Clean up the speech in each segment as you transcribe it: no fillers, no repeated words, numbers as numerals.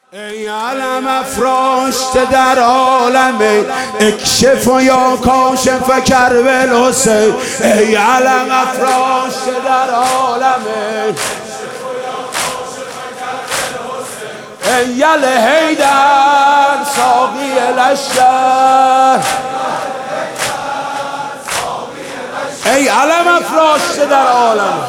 ای علم افراشته در عالم اکشف یا کاشف کربل حسین. ای علم افراشته در عالم ای یل حیدر ساقی لشکر. ای علم افراشته در عالم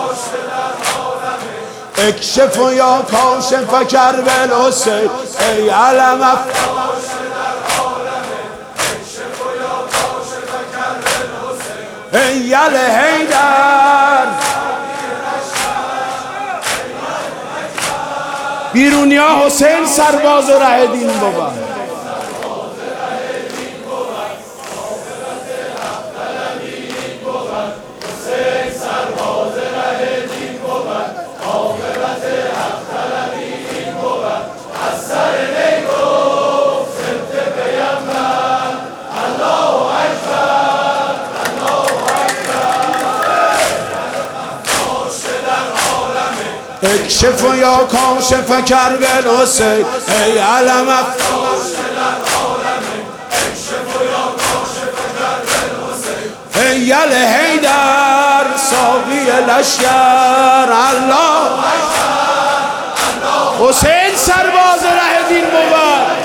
اکشف یا کاشف کربل حسین. ای علم افراشته در عالم اکشف یا کاشف کربل حسین. ای یل حیدر بیرونیا حسین سرباز ره دین بود. اکشف یا کاشف کربل حسین. ای علم افراشته در عالم اکشف یا کاشف کربل حسین. ای یل حیدر ساقی لشکر. الله حسین سرباز ره دین بود.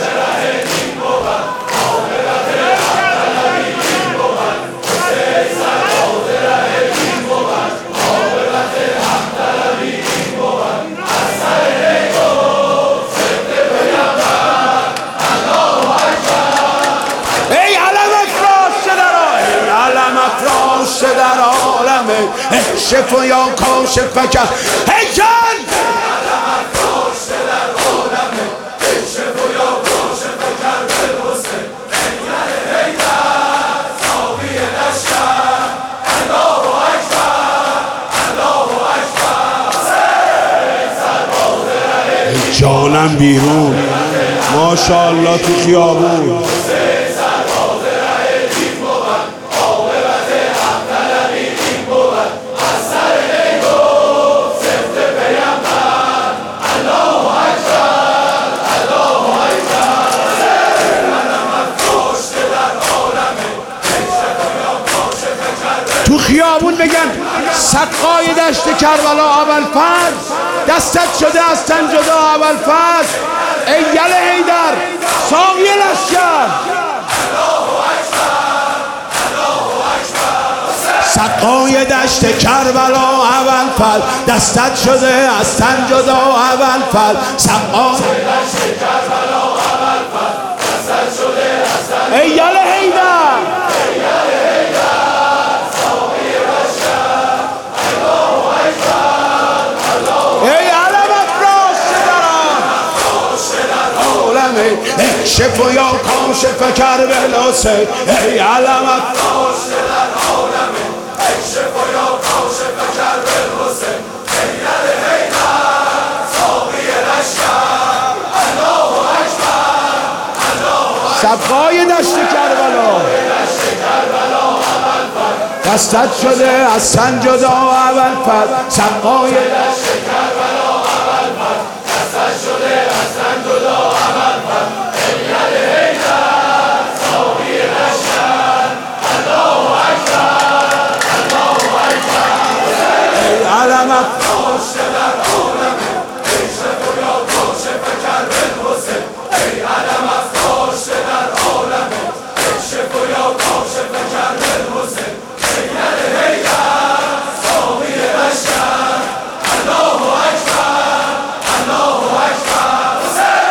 در عالم اکشف یا کاشف کرد. ای جان علم افراشته در عالم اکشف یا کاشف کربل حسین. ای یل حیدر ساقی لشکر. الله اکبر الله اکبر. حسین سرباز ره. ای جانم بیرون ماشاءالله تو خیابون. تو خیابون بگن سقای دشت کربلا ابوالفضل دستت شده از تن جدا ابوالفضل. ای یل حیدر ساقی لشکر. سقای دشت کربلا ابوالفضل دستت شده از تن جدا ابوالفضل. سقای دشت کربلا ابوالفضل دستت شده از تن. ای یل حیدر اکشف یا کاشف کربل حسین. ای علم افراشته در عالم اکشف یا کاشف کربل حسین. ای یل حیدر ساقی لشکر. الله اکبر الله اکبر. سقای دشت کربلا دستت شده از تن جدا ابوالفضل. سقای دشت کربلا دستت شده از تن جدا ابوالفضل. علم افراشته در عالم اکشف یا کاشف کربل حسین. ای علم افراشته در عالم اکشف یا کاشف کربل حسین. ای یل حیدر ساقی لشکر. الله اکبر الله اکبر.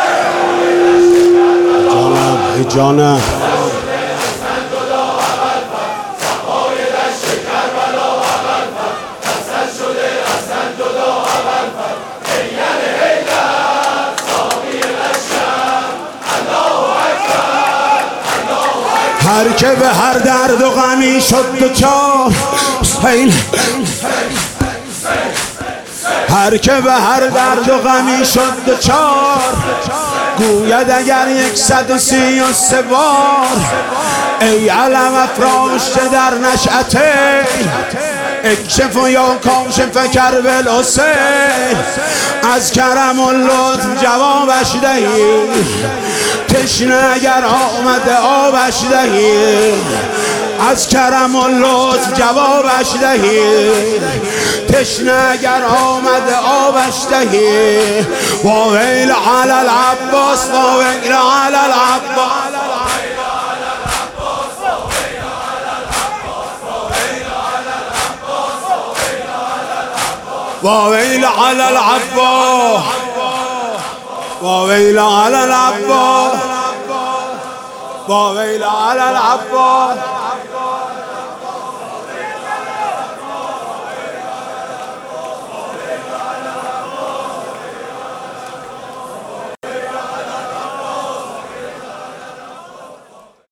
حسین جانم هر که به هر درد و غمی شد دوچار. هر که به هر درد و غمی شد دوچار گوید اگر 133 بار. ای علم افراشته در نشأته اکشف یا کاشف کرب الحسین، از کرم و لطف جوابش دهی، تشنه اگر آمده آبش دهی، از کرم و لطف جوابش دهی، تشنه اگر آمده آبش دهی. و ویل علی العباس، و ویل علی العباس، و ویل علی العباس، و ویل علی العباس، و ویل علی العباس.